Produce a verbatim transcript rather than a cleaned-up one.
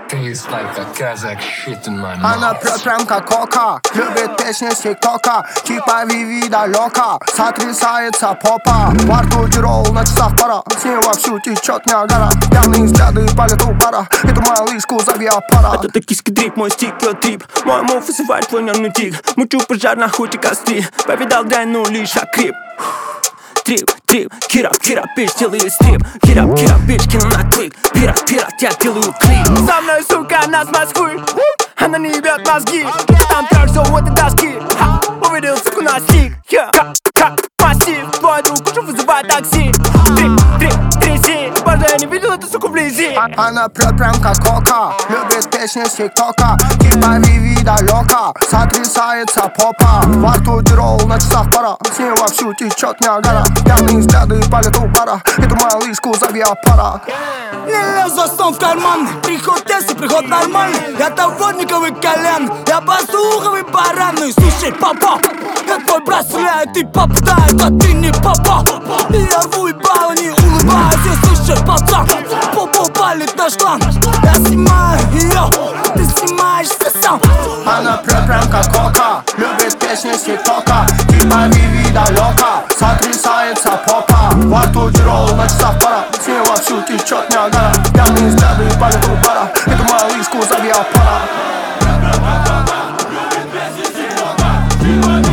Tastes like a Kazakh shit in my mouth. Она прет прям как кока, любит песни с тиктока, типа Виви далека, сотрясается попа. Во рту тирол, на часах пора, с ней вовсю течет Ниагара. Пьяные взгляды палят у пара, эту малышку зови аппарат. Это токийский дрип, мой стикер-трип, мой мув вызывает твой нервный тик. Мучу пожар на охоте костры, повидал дрянь, ну лишь окрип. Трип, трип, кирап, кирап, бич, делаю стрип. Кирап, кирап, бич, кину на клик. Пират, пират, я делаю клип. За мной, сука, она с Москвы, она не ебет мозги. Там трак, все, вот и доски. Увидел, суку, на стик. Как, как, массив, твой друг уже вызывает такси. Трип, трип, тряси, боже, я не видел эту суку вблизи. Она прет прям как кока, любит песни с тиктока, типа Виви далека, сотрясается попа. Во рту тирол, на часах пора, с ней вовсю течет Ниагара. Пьяные взгляды палят у пара, эту малышку зови аппарат. Не лез за сон в карман, приход тест и приход нормальный. Я товарниковый колян, я басуховый баран. Ну и слушай, папа, я твой брат стреляет и попадает, а ты не папа. Я рву ебало, не улыбаюсь, я слушай, пацан. Попу палит на шланг, я снимаю ее, ты снимаешься сам. Она прет прям как кока, любит песни с тиктока, типа Виви далека, сотрясается попа. Во рту тирол, на часах пора, с ней вовсю течет Ниагара. Пьяные взгляды палят у пара, эту малышку зови аппарат.